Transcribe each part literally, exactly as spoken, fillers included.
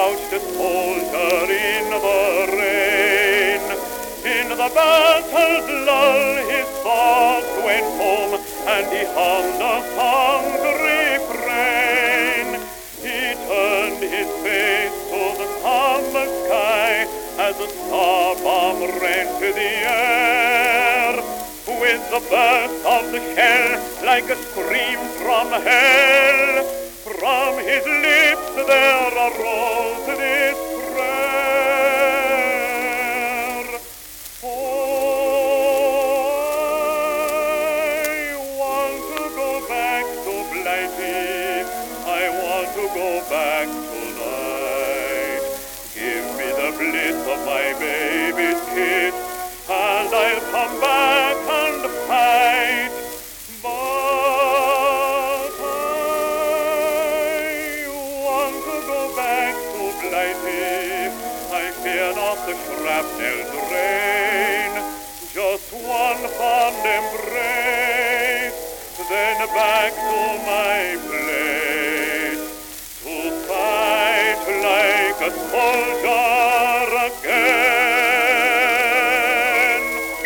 crouched a soldier in the rain. In the battle's lull his thoughts went home, and he hummed a song's refrain. He turned his face to the summer sky as a star bomb rent the air. With the burst of the shell like a scream from hell, from his lips there arose this prayer. Oh, I want to go back to Blighty, I want to go back tonight. Give me the bliss of my baby's kiss, and I'll come back and fight. But I want to go back to Blighty, I fear not the shrapnel's rain. Just one fond embrace, then back to my place, to fight like a soldier again.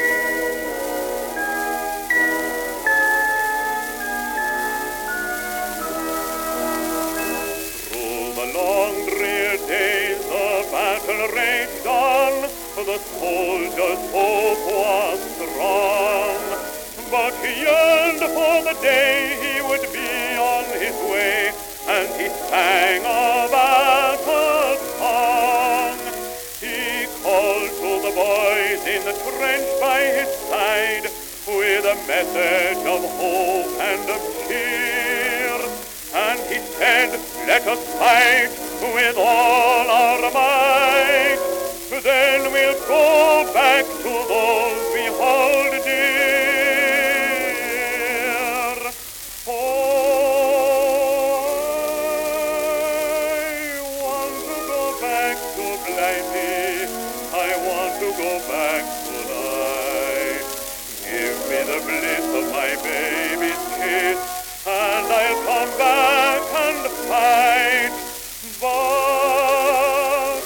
Through the long drear days the battle raged on, the soldier's hope was strong, but he yearned for the day he would be on his way, and he sang a battle song. He called to the boys in the trench by his side with a message of hope and of cheer, and he said, let us fight with all our might, then we'll go back to those we hold dear. Oh, I want to go back to Blighty, I want to go back tonight. Give me the bliss of my baby's kiss, and I'll come back and fight. But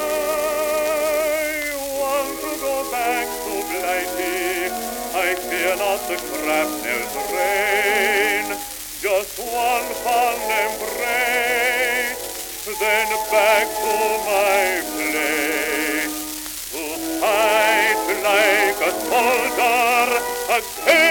I want to go back to Blighty, I fear not the shrapnel's rain. Just one fond embrace, then back to my place, to fight like a soldier again.